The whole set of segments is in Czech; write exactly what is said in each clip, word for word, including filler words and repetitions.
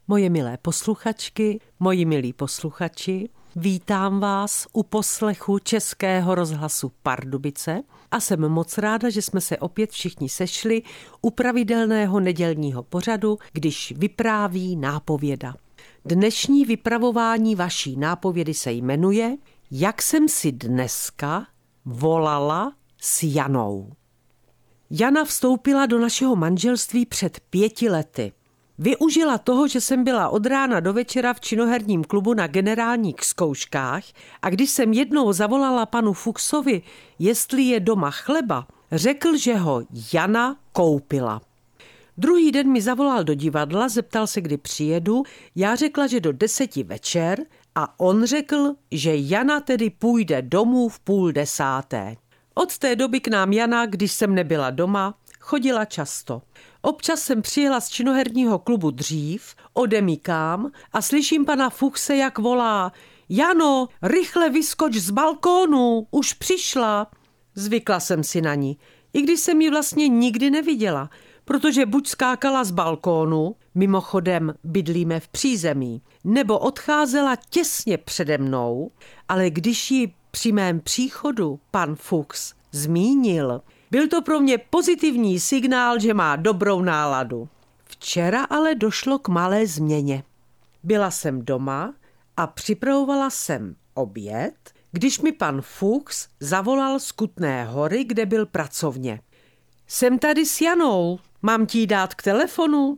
Moje milé posluchačky, moji milí posluchači, vítám vás u poslechu Českého rozhlasu Pardubice a jsem moc ráda, že jsme se opět všichni sešli u pravidelného nedělního pořadu, když vypráví nápověda. Dnešní vypravování vaší nápovědy se jmenuje Jak jsem si dneska volala s Janou. Jana vstoupila do našeho manželství před pěti lety. Využila toho, že jsem byla od rána do večera v činoherním klubu na generálních zkouškách a když jsem jednou zavolala panu Fuchsovi, jestli je doma chleba, řekl, že ho Jana koupila. Druhý den mi zavolal do divadla, zeptal se, kdy přijedu, já řekla, že do deseti večer a on řekl, že Jana tedy půjde domů v půl desáté. Od té doby k nám Jana, když jsem nebyla doma, chodila často. Občas jsem přijela z činoherního klubu dřív, odemykám a slyším pana Fuchse, jak volá: Jano, rychle vyskoč z balkónu, už přišla. Zvykla jsem si na ní, i když jsem ji vlastně nikdy neviděla, protože buď skákala z balkónu, mimochodem bydlíme v přízemí, nebo odcházela těsně přede mnou, ale když ji při mém příchodu pan Fuchs zmínil, byl to pro mě pozitivní signál, že má dobrou náladu. Včera ale došlo k malé změně. Byla jsem doma a připravovala jsem oběd, když mi pan Fuchs zavolal z Kutné Hory, kde byl pracovně. Jsem tady s Janou, mám ti dát k telefonu?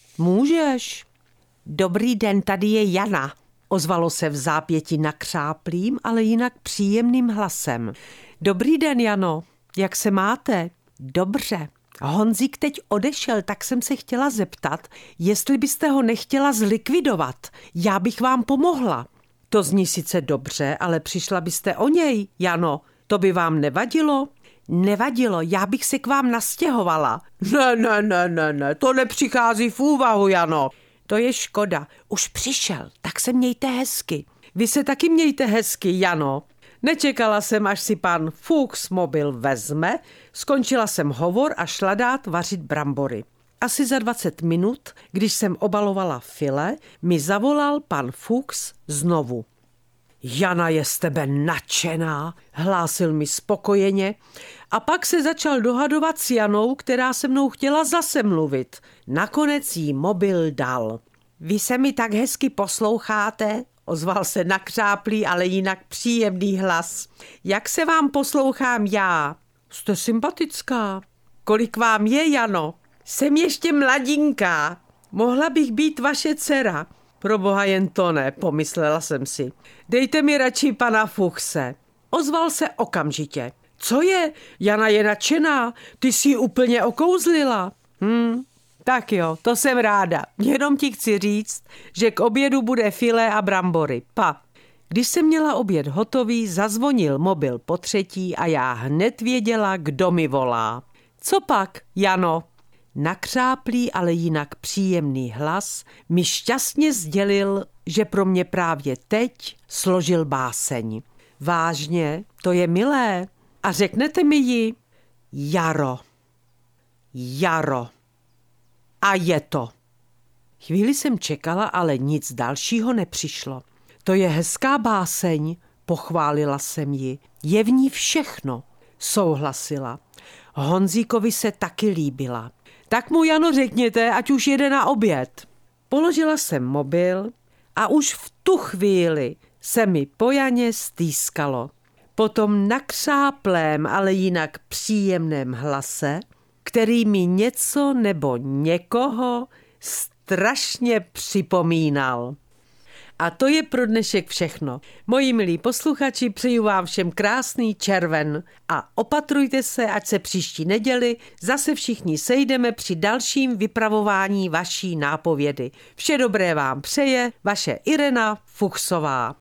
Můžeš. Dobrý den, tady je Jana, ozvalo se v zápěti nakřáplým, ale jinak příjemným hlasem. Dobrý den, Jano. Jak se máte? Dobře. Honzík teď odešel, tak jsem se chtěla zeptat, jestli byste ho nechtěla zlikvidovat. Já bych vám pomohla. To zní sice dobře, ale přišla byste o něj, Jano. To by vám nevadilo? Nevadilo, já bych se k vám nastěhovala. Ne, ne, ne, ne, ne, to nepřichází v úvahu, Jano. To je škoda. Už přišel, tak se mějte hezky. Vy se taky mějte hezky, Jano. Nečekala jsem, až si pan Fuchs mobil vezme, skončila jsem hovor a šla dát vařit brambory. Asi za dvacet minut, když jsem obalovala file, mi zavolal pan Fuchs znovu. Jana je z tebe nadšená, hlásil mi spokojeně a pak se začal dohadovat s Janou, která se mnou chtěla zase mluvit. Nakonec jí mobil dal. Vy se mi tak hezky posloucháte? Ozval se nakřáplý, ale jinak příjemný hlas. Jak se vám poslouchám já? Jste sympatická. Kolik vám je, Jano? Jsem ještě mladinká. Mohla bych být vaše dcera. Proboha jen to ne, pomyslela jsem si. Dejte mi radši pana Fuchse. Ozval se okamžitě. Co je? Jana je nadšená. Ty jsi ji úplně okouzlila. Hm. Tak jo, to jsem ráda. Jenom ti chci říct, že k obědu bude filé a brambory. Pa. Když jsem měla oběd hotový, zazvonil mobil po třetí a já hned věděla, kdo mi volá. Co pak, Jano? Nakřáplý, ale jinak příjemný hlas mi šťastně sdělil, že pro mě právě teď složil báseň. Vážně, to je milé. A řeknete mi ji? Jaro. Jaro. A je to. Chvíli jsem čekala, ale nic dalšího nepřišlo. To je hezká báseň, pochválila jsem ji. Je v ní všechno, souhlasila. Honzíkovi se taky líbila. Tak mu, Jano, řekněte, ať už jede na oběd. Položila jsem mobil a už v tu chvíli se mi po Janě stýskalo. Po tom nakřáplém, ale jinak příjemném hlase, který mi něco nebo někoho strašně připomínal. A to je pro dnešek všechno. Moji milí posluchači, přeju vám všem krásný červen a opatrujte se, ať se příští neděli zase všichni sejdeme při dalším vypravování vaší nápovědy. Vše dobré vám přeje vaše Irena Fuchsová.